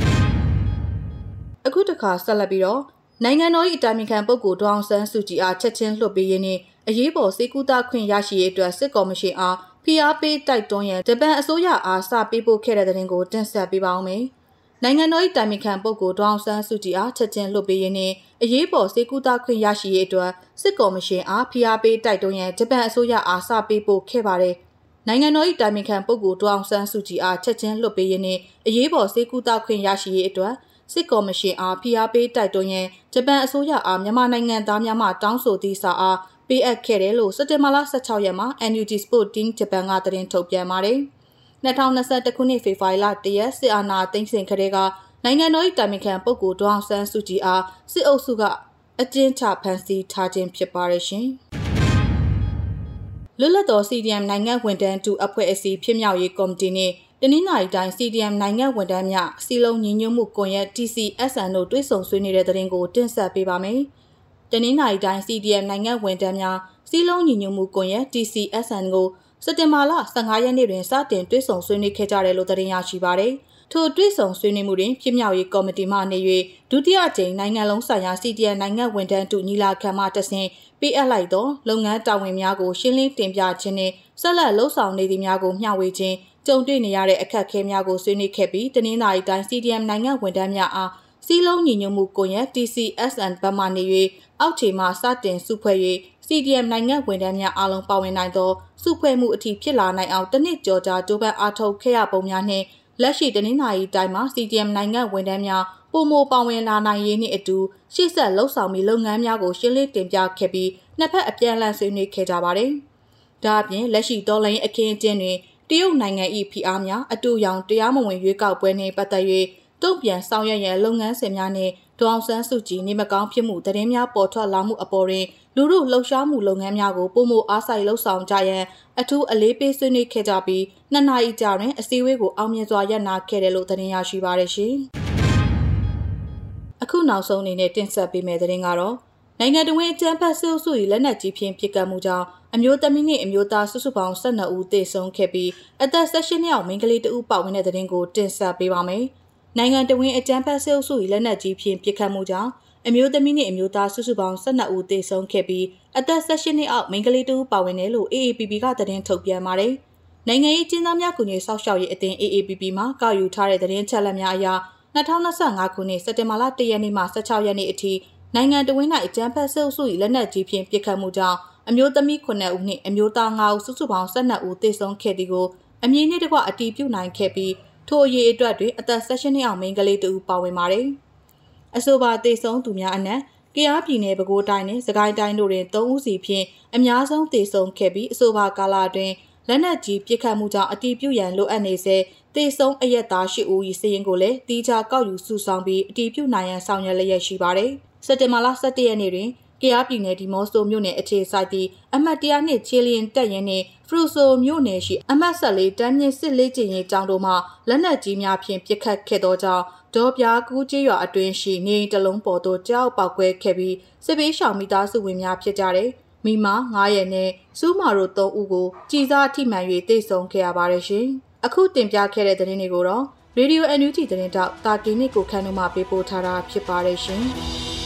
S2: ။အခုတစ်ခါဆက်လက်ပြီးတော့နိုင်ငံတော်၏အတိုင်ပင်ခံပုဂ္ဂိုလ်ဒေါအောင်ဆန်းစုကြည်အားချက်ချင်းလွှတ်ပေးရင်းနဲ့အရေးပေါ်စေကူတာခွင့်ရရှိရေးအတွက်စစ်ကော်မရှင်အားဖိအားပေးတိုက်တွန်းရန်ဂျပန်အစိုးရအားစပေးပို့ခဲ့တဲ့တဲ့တင်ကိုတင်ဆက်ပေးပါဦးမယ်။နိုင်ငံတော်၏တိုင်ပင်ခံပုဂ္ဂိုလ်ဒေါအောင်ဆန်းစုကြည်အားချက်ချင်းလွှတ်ပေးရင်းနဲ့အရေးပေါ်စေကူတာခွင့်ရရှိရေးအတွက်စစ်ကော်မရှင်အားဖိအားပေးတိုက်တွန်းရန်ဂျပန်အစိုးရအားစပေးပို့ခဲ့ပါတယ်။နိုင်ငံတော်၏တိုင်ပင်ခံပုဂ္ဂိုလ်ဒေါအောင်ဆန်းစုကြည်အားချက်ချင်းလွှတ်ပေးရင်းနဲ့အရေးပေါ်စေကူတာခွင့်ရရှိရေးအတွက်စစ်ကော်မရှင်အားဖိအားပေးတိုက်တွန်းရန်ဂျပန်အစိုးရအားမြန်မာနိုင်ငံသားများမှတောင်းဆိုသည့်စာအားပေးအပ်ခဲ့တယ်လို့စက်တင်ဘာလ၁၆ရက်မှာ N U G Sport Team Japan ကသတင်းထုတ်ပြန်ပါတယ်။၂၀၂၁ခုနှစ်ဖေဖော်ဝါရီလ၁ရက်စစ်အာဏာသိမ်းစဉ်ကတည်းကနိုင်ငံတော်၏တိုင်ပင်ခံပုဂ္ဂိုလ်ဒေါအောင်ဆန်းစုကြည်အားစစ်အုပ်စုကအကျဉ်းချဖမ်းဆီးထားခြင်းဖြစ်ပါရဲ့ရှင်။လွတ်လပ်သော C D M နိုင်ငံဝန်ထမ်းတူအဖွဲ့အစည်းဖြစ်မြောက်ရေးကော်မတီနဲ့တနင်္လာရီတိုင်း စီ ဒီ အမ် နိုင်ငံဝန်ထမ်းများစီလုံးညီညွတ်မှုကွန်ရက် တီ စီ အက်စ် အန် တို့တွဲဆုံဆွေးနွေးတဲ့သတင်းကိုတင်ဆက်ပေးပါမယ်။တနင်္လာရီတိုင်း စီ ဒီ အမ် နိုင်ငံဝန်ထမ်းများစီလုံးညီညွတ်မှုကွန်ရက် တီ စီ အက်စ် အန် ကိုစက်တင်ဘာလဆယ့်ငါးရက်နေ့တွင်စတင်တွဲဆုံဆွေးနွေးခဲ့ကြတယ်လို့သတင်းရရှိပါရယ်။ထိုတွဲဆုံဆွေးနွေးမှုတွင်ဖြစ်မြောက်ရေးကော်မတီမှနေ၍ဒုတိယကြိမ်နိုင်ငံလုံးဆိုင်ရာ စီ ဒီ အမ် နိုင်ငံဝန်ထမ်းတို့ညီလာခံမှတဆင့်ပေးအပ်လိုက်သောလုပ်ငန်းတာဝန်များကိုရှင်းလင်းတင်ပြခြင်းနှင့်ဆက်လက်လှုပ်ဆောင်နေသည်များကိုမျှဝေခြင်းကြုံတွေ့နေရတဲ့အခက်အခဲများကိုဆွေးနွေးခဲ့ပြီးတနင်္လာရီတိုင်း စီ ဒီ အမ် နိုင်ငံဝန်ထမ်းများအားစီလုံးညီညွတ်မှုကွန်ရက် တီ စီ အက်စ် အန် ဘက်မှနေ၍အောက်ခြေမှစတင်စုဖွဲ့၍ စီ ဒီ အမ် နိုင်ငံဝန်ထမ်းများအားလုံးပါဝင်နိုင်သောစုဖွဲ့မှုအထိဖြစ်လာနိုင်အောင်တစ်နှစ်ကျော်ကြာကြိုးပမ်းအားထုတ်ခဲ့ရပုံများနှင့်လက်ရှိတနင်္လာရီတိုင်းမှာ စီ ဒီ အမ် နိုင်ငံဝန်ထမ်းများပုံမပါဝင်လာနိုင်ရေးနှင့်အတူရှေ့ဆက်လှုပ်ဆောင်ပြီးလုပ်ငန်းများကိုရှင်းလင်းတင်ပြခဲ့ပြီးနှစ်ဖက်အပြန်အလှန်ဆွေးနွေးခဲ့ကြပါတယ်။ဒါအပြင်လက်ရှိတော်လှန်ရေးအခင်းအကျင်းတွင်တရုတ်နိုင်ငံ၏ဖိအားများအတူရောင်တရားမဝင်ရွေးကောက်ပွဲနှင့်ပတ်သက်၍တုံ့ပြန်ဆောင်ရွက်ရန်လုပ်ငန်းစဉ်များနှင့်ဒေါအောင်ဆန်းစုကြည်နေမကောင်းဖြစ်မှုသတင်းများပေါ်ထွက်လာမှုအပေါ်တွင်လူမှုလှုပ်ရှားမှုလုပ်ငန်းများကိုပုံမအားစိုက်လှုပ်ဆောင်ကြရန်အထူးအလေးပေးဆွေးနွေးခဲ့ကြပြီးနှစ်နာရီကြာတွင်အစည်းအဝေးကိုအောင်မြင်စွာရပ်နာခဲ့တယ်လို့သတင်းရရှိပါရရှင်။အခုနောက်ဆုံးအနေနဲ့တင်ဆက်ပေးမယ့်သတင်းကတော့နိုင်ငံတော်ဝင်အကြမ်းဖက်စစ်အုပ်စု၏လက်နက်ကြီးဖြင့်ပစ်ခတ်မှုကြောင့်အမျိုးသမီးနှင့်အမျိုးသားစုစုပေါင်း၁၂ဦးသေဆုံးခဲ့ပြီးအသက်၁၈နှစ်အောက်မိန်းကလေးတဦးပါဝင်တဲ့သတင်းကိုတင်ဆက်ပေးပါမယ်။နိုင်ငံတော်ဝင်အကြမ်းဖက်စစ်အုပ်စု၏လက်နက်ကြီးဖြင့်ပစ်ခတ်မှုကြောင့်အမျိုးသမီးနှင့်အမျိုးသားစုစုပေါင်း၁၂ဦးသေဆုံးခဲ့ပြီးအသက်၁၈နှစ်အောက်မိန်းကလေးတဦးပါဝင်တယ်လို့ အေ အေ ပီ ပီ ကသတင်းထုတ်ပြန်ပါတယ်။နိုင်ငံရေးကျင်းသားများကူညီဆောက်ရှောက်ရေးအသင်း အေ အေ ပီ ပီ မှကောက်ယူထားတဲ့သတင်းချက်လက်များအရ၂၀၂၅ခုနှစ်စက်တင်ဘာလ၁ရက်နေ့မှ၁၆ရက်နေ့အထိနိုင်ငံတော်ဝင်၌အကြမ်းဖက်စစ်အုပ်စု၏လက်နက်ကြီးဖြင့်ပစ်ခတ်မှုကြောင့်အမျိုးသမီးခုနှစ်ဦးနှင့်အမျိုးသား၅ဦးစုစုပေါင်း၁၂ဦးသေဆုံးခဲ့သည်ကိုအမည်နှင့်တကွအတည်ပြုနိုင်ခဲ့ပြီးထိုအရေးအတွက်တွင်အသက်၁၈နှစ်အောက်မိန်းကလေးတဦးပါဝင်ပါတယ်။အဆိုပါသေဆုံးသူများအနက်ကယားပြည်နယ်ပဲခူးတိုင်းနှင့်စကိုင်းတိုင်းတို့တွင်၃ဦးစီဖြင့်အများဆုံးသေဆုံးခဲ့ပြီးအဆိုပါကာလအတွင်းလက်နက်ကြီးပစ်ခတ်မှုကြောင့်အတည်ပြုရန်လိုအပ်နေစေသေဆုံးအရက်သား၈ဦး၏စာရင်းကိုလည်းတီးခြားကောက်ယူစုဆောင်းပြီးအတည်ပြုနိုင်ရန်ဆောင်ရွက်လျက်ရှိပါတယ်။စက်တင်ဘာလ၁၁ရက်နေ့တွင်ကယားပြည်နယ်ဒီမော့ဆိုမြို့နယ်အခြေစိုက်သည့်အမှတ်၁၀၀နှစ်ချီလျင်တက်ရင်နှင့်ဖရူဆိုမြို့နယ်ရှိအမှတ်၁၄တန်းမြင့်စစ်လေးကျင်းရေးကျောင်းတို့မှလက်နက်ကြီးများဖြင့်ပစ်ခတ်ခဲ့သောကြောင့်ဒေါ်ပြားကူးကျေးရွာအတွင်းရှိနေအိမ်တစ်လုံးပေါ်သို့ကြောက်ပေါက်ကွဲခဲ့ပြီးစစ်ပေးရှောင်မိသားစုဝင်များဖြစ်ကြတဲ့မိမငါးရက်နဲ့စူးမာတို့သုံးဦးကိုကြည်စားထိမှန်၍တိတ်ဆုံးခဲ့ရပါတယ်ရှင်။အခုတင်ပြခဲ့တဲ့သတင်းတွေကိုတော့ Radio အန် ယူ ဂျီ သတင်းတောက်တာကီနစ်ကိုခန်းတို့မှပေးပို့ထားတာဖြစ်ပါတယ်ရှင်။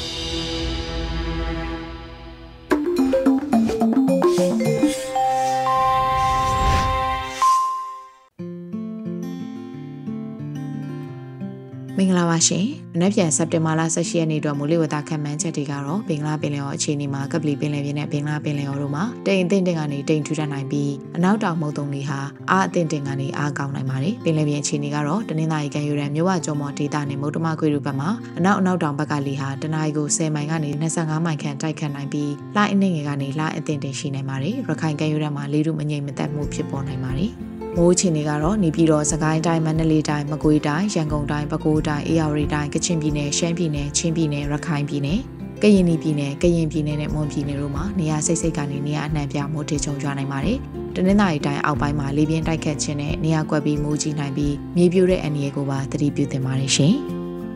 S1: မင်္ဂလာပါရှင်။မနက်ဖြန်စက်တင်ဘာလ၁၈ရက်နေ့အတွက်မူလဝတ္တခန့်မှန်းချက်တွေကတော့ဘင်္ဂလားပင်လယ်အော်အခြေအနေမှာကပလီပင်လယ်ပြင်နဲ့ဘင်္ဂလားပင်လယ်အော်တို့မှာတိမ်အထင်တင်ကနေတိမ်ထူထပ်နိုင်ပြီးအနောက်တောင်မုတ်တုံတွေဟာအားအထင်တင်ကနေအားကောင်းနိုင်ပါတယ်။ပင်လယ်ပြင်အခြေအနေကတော့တနင်္သာရီကမ်းရိုးတန်းမြဝကျွန်းပေါ်ဒေသနဲ့မုတ်တမခွေတို့ဘက်မှာအနောက်အနောက်တောင်ဘက်ကလေဟာတနအီကို၁၀မိုင်ကနေ၂၅မိုင်ခန့်တိုက်ခတ်နိုင်ပြီးလှိုင်းအနှင်းငယ်ကနေလှိုင်းအထင်တင်ရှိနိုင်ပါတယ်။ရခိုင်ကမ်းရိုးတန်းမှာလေထုမငြိမ်မသက်မှုဖြစ်ပေါ်နိုင်ပါတယ်။မိုးချင်တွေကတော့နေပြည်တော်စကိုင်းတိုင်းမန္တလေးတိုင်းမကွေးတိုင်းရန်ကုန်တိုင်းပဲခူးတိုင်းအေရဝတီတိုင်းကချင်ပြည်နယ်ရှမ်းပြည်နယ်ချင်းပြည်နယ်ရခိုင်ပြည်နယ်ကရင်ပြည်နယ်ကရင်ပြည်နယ်နဲ့မွန်ပြည်နယ်တို့မှာနေရာစိတ်စိတ်ကနေနေရာအနှံ့ပြမိုးထချုံရွာနိုင်ပါတယ်။တနင်္သာရီတိုင်းအောက်ပိုင်းမှာလေပြင်းတိုက်ခတ်ခြင်းနဲ့နေရာကွက်ပြီးမိုးကြီးနိုင်ပြီးမြေပြိုတဲ့အန္တရာယ်ကိုပါသတိပြုသင့်ပါတယ်ရှင်။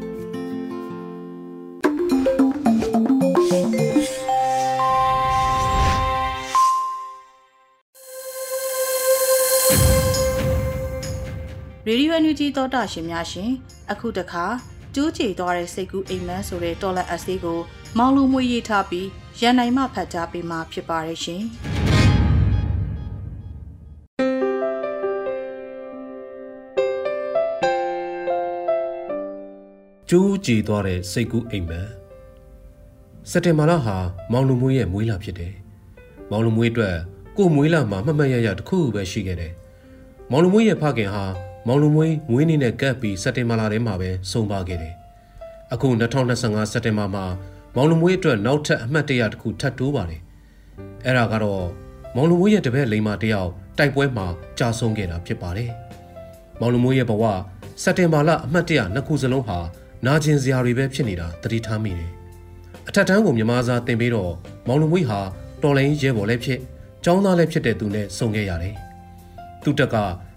S2: Radio အန် ယူ ဂျီ သောတာရှင်များရှင်အခုတခါကျိုးချေသွားတဲ့စိတ်ကူးအိမ်မန်းဆိုတဲ့တော်လန်အစည်းကိုမောင်လူမွေးရေးထားပြီးရန်နိုင်မှဖတ်ကြားပေးမှာဖြစ်ပါရဲ့ရှင်
S4: ကျိုးချေသွားတဲ့စိတ်ကူးအိမ်မန်းစက်တင်ဘာလဟာမောင်လူမွေးရဲ့မွေးလာဖြစ်တယ်မောင်လူမွေးအတွက်ကို့မွေးလာမှာမှတ်မှတ်ရရတစ်ခုပဲရှိခဲ့တယ်မောင်လူမွေးရဲ့ဖခင်ဟာမောင်လူမွေးမွေးနေ့နဲ့ကပ်ပြီးစက်တင်ဘာလထဲမှာပဲဆုံးပါခဲ့တယ်။အခု၂၀၂၅စက်တင်ဘာမှာမောင်လူမွေးအတွက်နောက်ထပ်အမှတ်တရတစ်ခုထပ်တိုးပါတယ်။အဲ့ဒါကတော့မောင်လူမွေးရဲ့တပည့်လိမ္မာတယောက်တိုက်ပွဲမှာကြာဆုံးခဲ့တာဖြစ်ပါတယ်။မောင်လူမွေးရဲ့ဘဝစက်တင်ဘာလအမှတ်တရနှစ်ခုစလုံးဟာနာကျင်စရာတွေပဲဖြစ်နေတာသတိထားမိတယ်။အထက်တန်းကိုမြမစားတင်ပြီးတော့မောင်လူမွေးဟာတော်လိုင်းရဲဘော်လည်းဖြစ်ကျောင်းသားလည်းဖြစ်တဲ့သူနဲ့ဆုံခဲ့ရတယ်။သူတက်က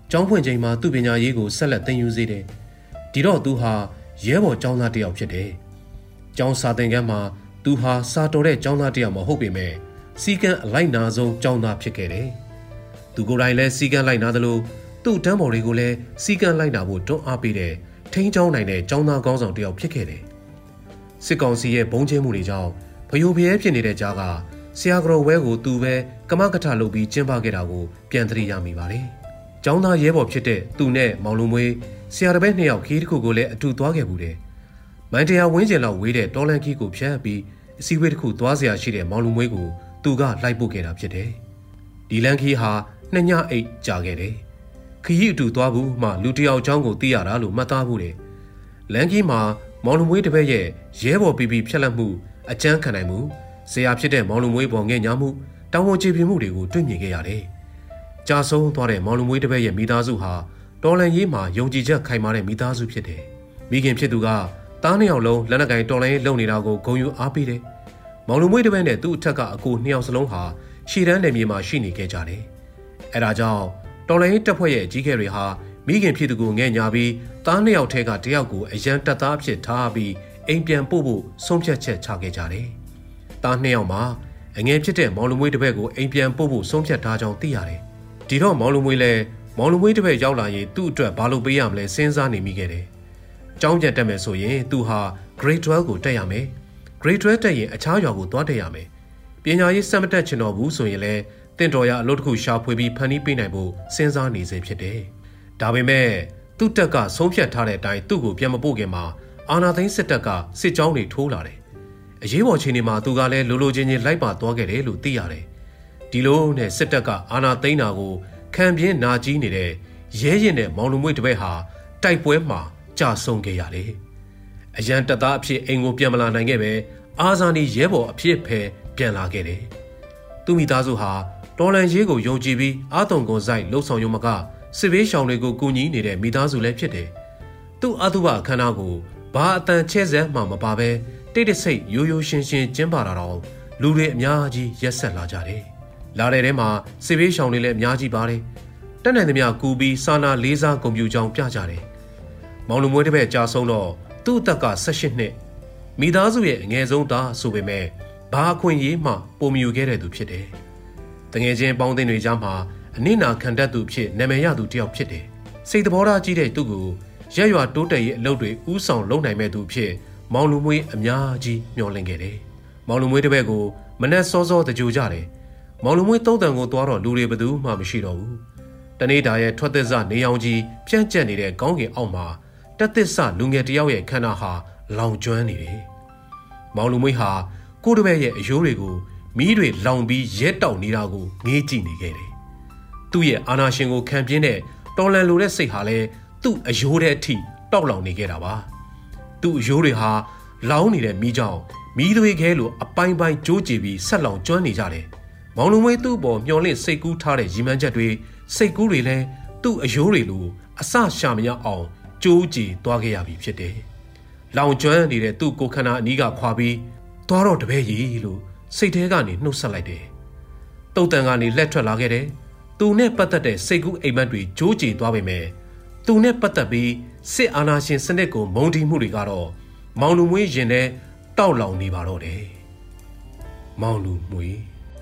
S4: ကျောင်းဖွင့်ချိန်မှာသူ့ပညာရေးကိုဆက်လက်သင်ယူစေတယ်ဒီတော့သူဟာရဲဘော်ကျောင်းသားတစ်ယောက်ဖြစ်တယ်ကျောင်းစာသင်ခန်းမှာသူဟာစာတော်တဲ့ကျောင်းသားတစ်ယောက်မဟုတ်ပေမဲ့စီကံအလိုက်နာဆုံးကျောင်းသားဖြစ်ခဲ့တယ်သူကိုယ်တိုင်လည်းစီကံလိုက်နာသလိုသူ့တန်းပေါ်တွေကိုလည်းစီကံလိုက်နာဖို့တွန်းအားပေးတဲ့ထိန်းကျောင်းနိုင်တဲ့ကျောင်းသားကောင်းဆောင်တစ်ယောက်ဖြစ်ခဲ့တယ်စစ်ကောင်စီရဲ့ဘုံကျဲမှုတွေကြောင့်ဖယိုဖျဲဖြစ်နေတဲ့ကြားကဆရာကတော်ဝဲကိုသူပဲကမကထလုပ်ပြီးကျင်းပခဲ့တာကိုပြန်သတိရမိပါတယ်။ကျောင်းသားရဲဘော်ဖြစ်တဲ့သူနဲ့မောင်လူမွေးဆရာတပည့်နှစ်ယောက်ခီးတစ်ခုကိုလည်းအတူသွားခဲ့ဘူးတယ်။မိုင်းတရားဝင်းကျင်လောက်ဝေးတဲ့တော်လန်ခီးကိုဖျက်ပြီးအစည်းအဝေးတစ်ခုသွားเสียရှိတဲ့မောင်လူမွေးကိုသူကလိုက်ပို့ခဲ့တာဖြစ်တယ်။ဒီလန်ခီးဟာနှစ်ညအိတ်ကြာခဲ့တယ်။ခီးအတူသွားဘူးမှလူတယောက်အကြောင်းကိုသိရတာလို့မှတ်သားဘူးတယ်။လန်ခီးမှာမောင်လူမွေးတပည့်ရဲ့ရဲဘော်ပီပီဖြက်လက်မှုအကြမ်းခံနိုင်မှုဆရာဖြစ်တဲ့မောင်လူမွေးပေါ်ငဲ့ညာမှုတောင်းဝန်ချေပြမှုတွေကိုတွေ့မြင်ခဲ့ရတယ်။ကြာဆုံးသွားတဲ့မောင်လူမွေးတပည့်ရဲ့မိသားစုဟာတော်လန်ရေးမှာယုံကြည်ချက်ခိုင်မာတဲ့မိသားစုဖြစ်တယ်။မိခင်ဖြစ်သူကတားနှစ်ယောက်လုံးလက်နက်ကင်တော်လန်ရေးလုပ်နေတာကိုဂုဏ်ယူအားပေးတယ်။မောင်လူမွေးတပည့်နဲ့သူ့အထက်ကအကိုနှစ်ယောက်စလုံးဟာရှီတန်းနယ်မြေမှာရှိနေခဲ့ကြတယ်။အဲဒါကြောင့်တော်လန်ရေးတပ်ဖွဲ့ရဲ့အကြီးအကဲတွေဟာမိခင်ဖြစ်သူကိုငဲ့ညာပြီးတားနှစ်ယောက်ထဲကတယောက်ကိုအရန်တပ်သားအဖြစ်ထားပြီးအိမ်ပြန်ပို့ဖို့ဆုံးဖြတ်ချက်ချခဲ့ကြတယ်။တားနှစ်ယောက်မှာအငယ်ဖြစ်တဲ့မောင်လူမွေးတစ်ပည့်ကိုအိမ်ပြန်ပို့ဖို့ဆုံးဖြတ်ထားကြောင်းသိရတယ်။ဒီတော့မောင်လူမွေးလည်းမောင်လူမွေးတစ်ပည့်ရောက်လာရင်သူ့အတွက်ဘာလို့ပေးရမလဲစဉ်းစားနေမိခဲ့တယ်။ကျောင်းပြန်တက်မယ်ဆိုရင်သူဟာ Grade 12ကိုတက်ရမယ်။ Grade 12တက်ရင်အခြားရွာကိုသွားတက်ရမယ်။ပညာရေးစံမတက်ချင်တော့ဘူးဆိုရင်လည်းတင့်တော်ရအလုပ်တစ်ခုရှာဖွေပြီးဖန်တီးပေးနိုင်ဖို့စဉ်းစားနေစေဖြစ်တယ်။ဒါပေမဲ့သူ့တက်ကဆုံးဖြတ်ထားတဲ့အတိုင်းသူ့ကိုပြန်မပို့ခင်မှာအာနာသိန်းစစ်တပ်ကစစ်ကြောင်းတွေထိုးလာတယ်။အရေးပေါ်ချိန်တွေမှာသူကလည်းလိုလိုချင်းချင်းလိုက်ပါသွားခဲ့တယ်လို့သိရတယ်။ဒီလိုနဲ့စစ်တပ်ကအာနာသိန်းတာကိုခံပြင်းနာကြီးနေတဲ့ရဲရင်တဲ့မောင်လူမွေးတပည့်ဟာတိုက်ပွဲမှာကြာဆုံးခဲ့ရတယ်။အရန်တပ်သားအဖြစ်အိမ်ကိုပြန်မလာနိုင်ခဲ့ပဲအာဇာနည်ရဲဘော်အဖြစ်ပဲပြန်လာခဲ့တယ်။သူ့မိသားစုဟာတော်လန်ရေးကိုယုံကြည်ပြီးအာတုံကွန်ဆိုင်လှုပ်ဆောင်ရုံမကစစ်ဘေးရှောင်တွေကိုကူညီနေတဲ့မိသားစုလည်းဖြစ်တယ်။သူ့အတုပအခမ်းအနားကိုဘာအတန်ချဲ့စဲမှမပါပဲတိတ်တဆိတ်ရိုးရိုးရှင်းရှင်းကျင်းပတာတော့လူတွေအများကြီးရက်ဆက်လာကြတယ်။လာတဲ့ထဲမှာစစ်ဘေးရှောင်တွေလည်းအများကြီးပါတယ်။တက်နိုင်သမျှကူပြီးစာနာလေးစားကွန်ပျူတာကြောင်းပြကြတယ်။မောင်လူမွေးတစ်ပည့်ကြာဆုံးတော့သူ့အသက်က၁၈နှစ်မိသားစုရဲ့အငယ်ဆုံးသားဆိုပေမဲ့ဘာအခွင့်အရေးမှပုံမယူခဲ့တဲ့သူဖြစ်တယ်။တငယ်ချင်းပေါင်းသင်းတွေကြားမှာအနစ်နာခံတတ်သူဖြစ်နာမည်ရသူတယောက်ဖြစ်တယ်။စိတ်သဘောထားကြီးတဲ့သူကိုရက်ရွာတိုးတက်ရေးအလုပ်တွေဥဆောင်လုပ်နိုင်မဲ့သူဖြစ်မောင်လူမွေးအများကြီးမျှော်လင့်ခဲ့တယ်။မောင်လူမွေးတစ်ပည့်ကိုမနဲ့စောစောတကြိုကြတယ်။မောင်လူမွေးသုံးတန်ကိုသွားတော့လူတွေဘယ်သူမှမရှိတော့ဘူး။တနေ့တာရဲ့ထွက်သစ်စနေအောင်ကြီးပြန့်ကျက်နေတဲ့ကောင်းကင်အောက်မှာတက်သစ်စလူငယ်တယောက်ရဲ့ခန္ဓာဟာလောင်ကျွမ်းနေတယ်။မောင်လူမွေးဟာကိုယ့်တစ်ပည့်ရဲ့အယိုးတွေကိုမီးတွေလောင်ပြီးရဲတောက်နေတာကိုငေးကြည့်နေခဲ့တယ်။သူ့ရဲ့အာနာရှင်ကိုခံပြင်းတဲ့တော်လန်လိုတဲ့စိတ်ဟာလည်းသူ့အယိုးတဲ့အထိတောက်လောင်နေခဲ့တာပါ။သူ့အယိုးတွေဟာလောင်နေတဲ့မီးကြောင့်မီးသွေးခဲလိုအပိုင်းပိုင်းကြိုးကြည်ပြီးဆက်လောင်ကျွမ်းနေကြတယ်။မောင်လူမွေးသူ့ပေါ်မျောလင့်စိတ်ကူးထားတဲ့ရီမန်းချက်တွေစိတ်ကူးတွေလည်းသူ့အယိုးတွေလိုအစရှာမရအောင်ကြိုးကြည်သွားခဲ့ရပြီဖြစ်တယ်။လောင်ကျွမ်းနေတဲ့သူ့ကိုယ်ခန္ဓာအနီးကခွာပြီးသွားတော့တပည့်ကြီးလို့စိတ်ထဲကနေနှုတ်ဆက်လိုက်တယ်။တုတ်တန်ကနေလက်ထွက်လာခဲ့တယ်။သူနဲ့ပတ်သက်တဲ့စိတ်ကူးအိမ်မက်တွေကြိုးကြည်သွားပေမဲ့သူနဲ့ပတ်သက်ပြီးစစ်အာဏာရှင်စနစ်ကိုမုန်းတီးမှုတွေကတော့မောင်လူမွေးရင်နဲ့တောက်လောင်နေပါတော့တယ်။မောင်လူမွေး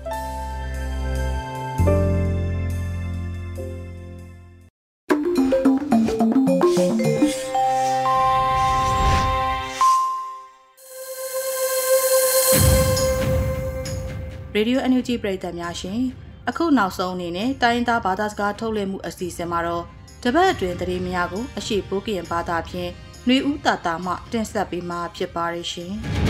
S2: ရေဒီယို အန်ယူဂျီ ပရိသတ်များရှင်အခုနောက်ဆုံးအနေနဲ့တိုင်းသားဘာသာစကားထုတ်လွှင့်မှုအစီအစဉ်မှာတော့တပတ်အတွင်းသတင်းများကိုအရှိပိုးကရင်ဘာသာဖြင့်ຫນွေဦးတာတာမှတင်ဆက်ပေးမှာဖြစ်ပါရရှင်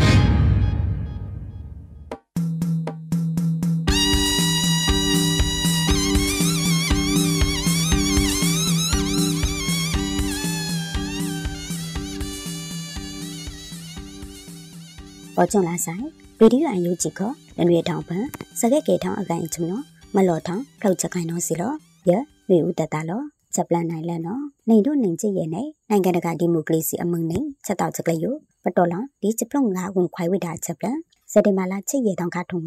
S5: ပေါ်ကြလာဆိုင်ရေဒီယို အန်ယူဂျီ ကနွေထောင်ပန်စကဲကေထောင်အကိုင်ချုံနော်မလော်ထောင်ထောက်ချက်ခိုင်နော်စီလောရຫນွေဦးတတလောချက်ပလန်နိုင်လဲနော်နေတို့နေကြည့်ရဲ့နဲ့နိုင်ငံတကာဒီမိုကရေစီအမုံနဲ့ချက်တောက်ချက်ကလေးယပတော်လောင်ဒီချက်ပလုံငါဝင်ခွိုင်ဝိတာချက်ပလန်စတေမာလာချစ်ရတောင်ခါထုံဝေ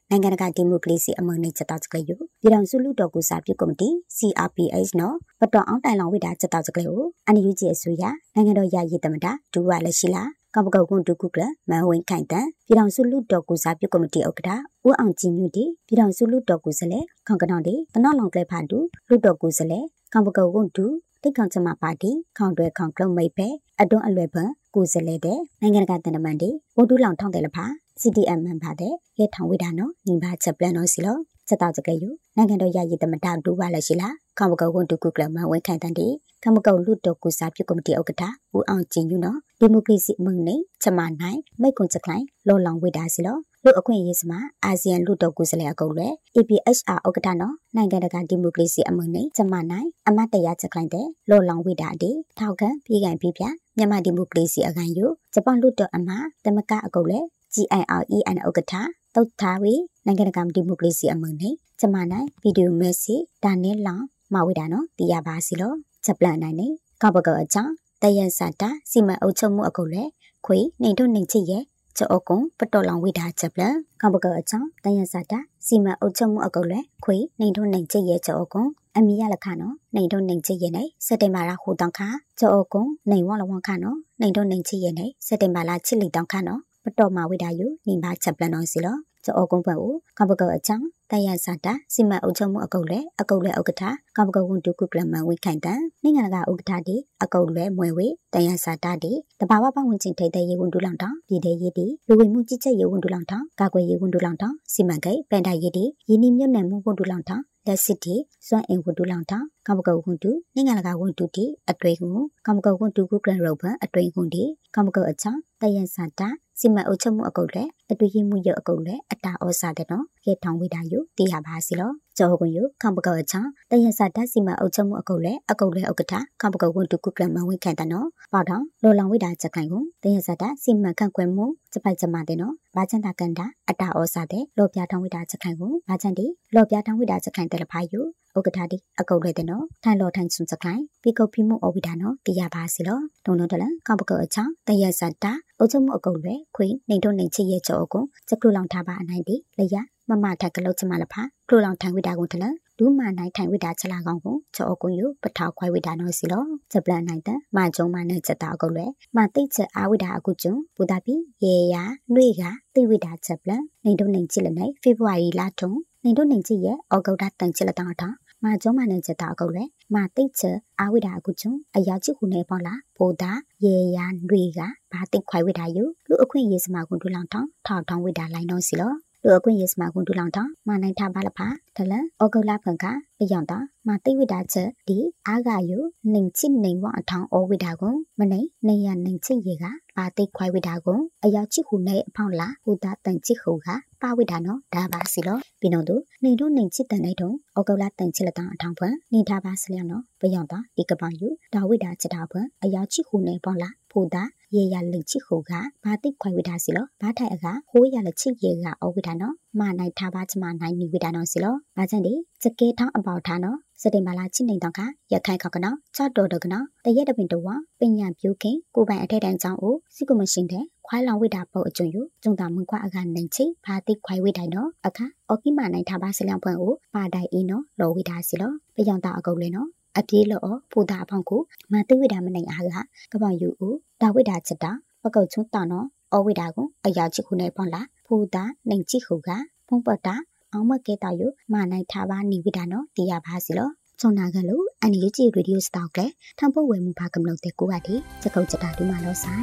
S5: နိုင်ငံတကာဒီမိုကရေစီအမုံနေချက်တော့ကြလေယူပြည်ထောင်စုလူတော်ကူစာပြုကော်မတီ C R P H နော်ပတော်အောင်တိုင်လောင်ဝိတာချက်တော့ကြလေကိုအန်ယူဂျီအစိုးရနိုင်ငံတော်ရရည်သမတာဒူဝါလက်ရှိလားကမ္ဘာကုန်းဒုကုကလမန်ဝင်ခိုင်တန်ပြည်ထောင်စုလူတော်ကူစာပြုကော်မတီဥက္ကဋ္ဌဦးအောင်ကြည်ညွတ်တီပြည်ထောင်စုလူတော်ကူစလဲခေါင်ကနောင်တီတနောက်လောင်ကလေးဖာတူလူတော်ကူစလဲကမ္ဘာကုန်းဒူတိတ်ကောင်ချမပါတီခေါင်တွဲခေါင်ကလုံးမိတ်ပဲအတွန်းအလွယ်ပံကိုစလဲတဲ့နိုင်ငံတကာတန်တမန်တီဝဒူလောင်ထောင်းတယ်လဖာ C D M မှန်ပါတယ်ရဲထောင်ဝိဒါနော်ညီပါချက်ပလန်နော်စီလောချက်တော့ကြကယူနိုင်ငံတော်ရရည်သမတာဒူဝါလက်ရှိလားကမ္ဘာကုန်းဒုကုကလမန်ဝင်ခိုင်တန်တီကမ္ဘာကုန်းလူတော်ကူစာပြုကော်မတီဥက္ကဋ္ဌဦးအောင်ကြည်ညွတ်နော်ဒီမိုကရေစီအမုံနေချမနိုင်မိတ်ကွန်ချက်လိုင်းလော်လောင်ဝိဒါစီလောလူအခွင့်အရေးစမှာအာဆီယံလူတော်ကူစလဲအကုတ်လဲ A P H R ဥက္ကဋ္ဌနော်နိုင်ငံတကာဒီမိုကရေစီအမုံနေချမနိုင်အမတ်တရားချက်လိုင်းတဲ့လော်လောင်ဝိဒါတီထောက်ခံပြည်ကန်ပြည်ပြမြန်မာဒီမိုကရေစီအကန်ယူဂျပန်လူတော်အမတမကအကုတ်လဲ G I R E N ဥက္ကဋ္ဌတုတ်ထားဝေနိုင်ငံတကာဒီမိုကရေစီအမုံနေချမနိုင်ဗီဒီယိုမက်ဆေ့ဒါနဲ့လောင်မဝိဒါနော်ပြရပါစီလောချက်ပလန်နိုင်နေကပကအချောင်းတယန်စာတာစီမံအုပ်ချုပ်မှုအကုတ်လဲခွေနေတို့နေချစ်ရဲ့ကျော်အကုံပတော်လောင်ဝိဒါချက်ပလန်ကပကအချောင်းတယန်စာတာစီမံအုပ်ချုပ်မှုအကုတ်လဲခွေနေတို့နေချစ်ရဲ့ကျော်အကုံအမီရလခနော်နေတို့နေချစ်ရဲ့နေစက်တင်ဘာလဟိုတောင်ခါကျော်အကုံနေဝလဝခနော်နေတို့နေချစ်ရဲ့နေစက်တင်ဘာလချစ်လီတောင်ခါနော်ပတော်မဝိဒါယူနေပါချက်ပလန်နော်စီလောကျော်အကုံပတ်ဦးကပကအချောင်းတယန်စာတာစီမံအုပ်ချုပ်မှုအကုတ်လဲအကုတ်လဲဥက္ကဋ္ဌကပကဝန်တုကုကလမဝိခိုင်တန်နိုင်ငံကဥက္ကဋ္ဌတီအကုတ်လဲမွေဝေတယန်စာတာတီတဘာဝပတ်ဝန်းကျင်ထိတဲ့ရေဝန်တူလောင်တောင်ပြည်တဲ့ရေတီလူဝင်မှုကြီးကြပ်ရေဝန်တူလောင်တောင်ကာကွယ်ရေဝန်တူလောင်တောင်စီမံကိန်းပန်တိုင်ရေတီယင်းနှမြုပ်နယ်မှုဝန်တူလောင်တောင်လက်စစ်တီစွမ်းအင်ဝန်တူလောင်တောင်ကပကဝန်တုနိုင်ငံကဝန်တုတီအတွေ့ဟုကပကဝန်တုကုကလရောဘအတွေ့ဟုတီကပကအချောင်းတယန်စာတာစီမံအုပ်ချုပ်မှုအကုတ်လဲအတွေ့ရမှုရအကုတ်လဲအတာဩစာတဲ့နော်ရဲထောင်ဝိဒါယုတေးရပါစီလောကျော်ကွန်ယုကံပကောချောင်းတယန်စာတစီမံအုပ်ချုပ်မှုအကုတ်လဲအကုတ်လဲဥက္ကဋ္ဌကံပကောဝန်တုကုကလမဝိခံတဲ့နော်ပေါ့တောင်လောလောင်ဝိဒါချက်ခိုင်ကိုတယန်စာတစီမံခန့်ကွယ်မှုစပိုက်ကြမှာတဲ့နော်ဘာချန်တာကန်တာအတာဩစာတဲ့လောပြထောင်ဝိဒါချက်ခိုင်ကိုဘာချန်တီလောပြထောင်ဝိဒါချက်ခိုင်တဲ့လဖာယုဥက္ကဋ္ဌတီအကုတ်လဲတဲ့နော်ထိုင်လောထိုင်စုံချက်ခိုင်ပြီးကုတ်ပြီးမှုဩဝိဒါနော်တေးရပါစီလောတုံလုံးတလကံပကောချောင်းတယန်စာတအုပ်ချုပ်မှုအကုတ်လဲခွေနေတို့နေချစ်ရဲ့ကျော်ကိုချက်ခုလောင်ထားပါအနိုင်တီလရမမထက်ကလုတ်ချမလဖာခလိုလောင်ထိုင်ဝိတာကိုတလဒူးမနိုင်ထိုင်ဝိတာချလာကောင်ကိုချောအကွန်ယပထောက်ခွိုင်ဝိတာနော်စီလောချက်ပလန်နိုင်တဲ့မကြုံမနဲ့ချက်တာအကုတ်လဲမသိချက်အာဝိတာအခုကျုံပူတာပြီးရေယာနှွေကသိဝိတာချက်ပလန်နေတို့နေချစ်လနေဖေဖော်ဝါရီလထုံနေတို့နေချစ်ရဲ့ဩဂုတ်တာတန်ချစ်လတောင်းထောင်းမကြုံမနဲ့ချက်တာအကုတ်လဲမသိချက်အာဝိတာအခုကျုံအရာချစ်ခုနေပေါ့လားပူတာရေယာနှွေကဘာသိခွိုင်ဝိတာယူလူအခွင့်ရေးစမကွန်ဒူလောင်ထောင်းထောက်ထောင်းဝိတာလိုင်းနော်စီလောလူအခွင့်ရေးစမကွန်ဒူလောင်ထောင်းမနိုင်ထားပါလဖာတလန်ဩဂုတ်လဖန်ကပြောင်းတာမသိဝိတာချက်ဒီအားကယူနှင်ချစ်နှင်ဝအထောင်းဩဝိတာကိုမနေနေရနှင်ချစ်ရေကဘာသိခွိုင်ဝိတာကိုအရာချစ်ခုနေအဖောင်းလားဟူတာတန်ချစ်ခုကပါဝိတာနော်ဒါပါစီလောပြီးတော့သူနေတို့နှင်ချစ်တန်တဲ့တုံဩဂုတ်လတန်ချစ်လတောင်းအထောင်းဖွန်နေထားပါစလျောင်းနော်ပြောင်းတာဒီကပောင်ယူဒါဝိတာချက်တာဖွန်အရာချစ်ခုနေပေါ့လားဖူတာရေရလက်ချစ်ခုကဘာသိခွိုင်ဝိတာစီလောဘာထိုင်အခါဟိုးရလက်ချစ်ရေကဩဝိတာနော်မနိုင်ထားပါချမနိုင်နီဝိတာနော်စီလောဘာချန်ဒီစကေထောင်းအပေါထားနော်စတင်မာလာချစ်နေတော့ကရခိုင်ခောက်ကနော်ချတ်တော်တော့ကနော်တရက်တပင်တော့ပညာပြိုခင်ကိုပိုင်အထက်တန်းကျောင်းကိုစီကမရှင်တဲ့ခွိုင်းလောင်ဝိတာပေါ့အကျုံယူကျုံတာမွန်ခွာအခါနိုင်ချိဘာတိခွိုင်ဝိတိုင်နော်အခါအော်ကိမနိုင်ထားပါစလျောင်းဖွင့်ကိုပါတိုင်အင်းနော်လော်ဝိတာစီလောပြောင်းတာအကုတ်လဲနော်အပြေးလောဖူတာအဖောင်းကိုမသိဝိတာမနိုင်အားကကပောင်ယူဦးဒါဝိတာချက်တာပကုတ်ချုံတာနော်အော်ဝိတာကိုအရာချစ်ခုနေပေါ့လားဖူတာနိုင်ချစ်ခုကဖုံးပတ်တာအောင်မကဲတာယူမနိုင်ထားပါနေဝိတာနော်တရားပါစီလောချွန်နာကလို့အန်ယူဂျီရေဒီယိုစတောက်ကလည်းထံဖို့ဝယ်မှုပါကမလို့တဲ့ကိုကတိချက်ကုတ်ချက်တာဒီမှာလို့ဆိုင်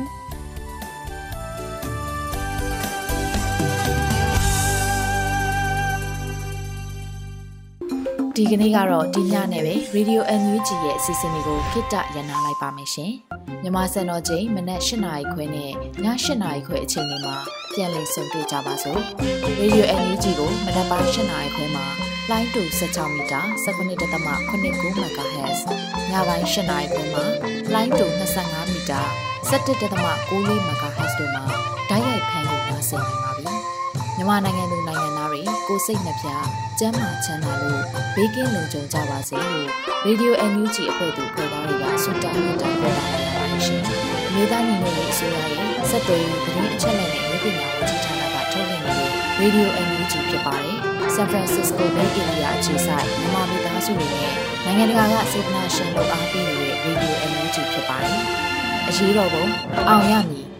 S1: ဒီကနေ့ကတော့ဒီညနဲ့ပဲ Radio အန် ယူ ဂျီ ရဲ့အစီအစဉ်လေးကိုခਿੱတရနာလိုက်ပါမယ်ရှင်။မြန်မာစံတော်ချိန်မနက်၈နာရီခွဲနဲ့ည၈နာရီခွဲအချိန်တွေမှာပြန်လည်ဆုံတွေ့ကြပါစို့။ Radio အန် ယူ ဂျီ ကိုမနက်ပိုင်း၈နာရီခွဲမှာလိုင်းတူ၁၆မီတာ၁၉.၇၉ MHz ညပိုင်း၈နာရီခွဲမှာလိုင်းတူ၂၅မီတာ၁၁.၉၄ MHz တို့မှာဓာတ်ရိုက်ဖမ်းလို့နိုင်စေနိုင်ပါပြီ။မြန်မာနိုင်ငံသူနိုင်ငံသားတွေကိုစိတ်နှပြကျန်းမာချမ်းသာလို့ဘေးကင်းလုံခြုံကြပါစေလို့ Radio အန် ယူ ဂျီ အဖွဲ့သူဖွဲ့သားတွေကဆုတောင်းမြတ်တာပို့လာရပါတယ်ရှင်။မြေသားညီမတွေအစိုးရရဲ့စက်တော်ရေးသတင်းအချက်အလက်တွေပညာဝန်ကြီးဌာနကထုတ်လွှင့်နေတဲ့ Radio အန် ယူ ဂျီ ဖြစ်ပါတယ်။ San Francisco Bay Area အခြေစိုက်မြန်မာမိသားစုတွေနဲ့နိုင်ငံတကာကစေတနာရှင်တို့အားပေးနေတဲ့ Radio အန် ယူ ဂျီ ဖြစ်ပါတယ်။အရေးတော်ပုံအောင်ရမည်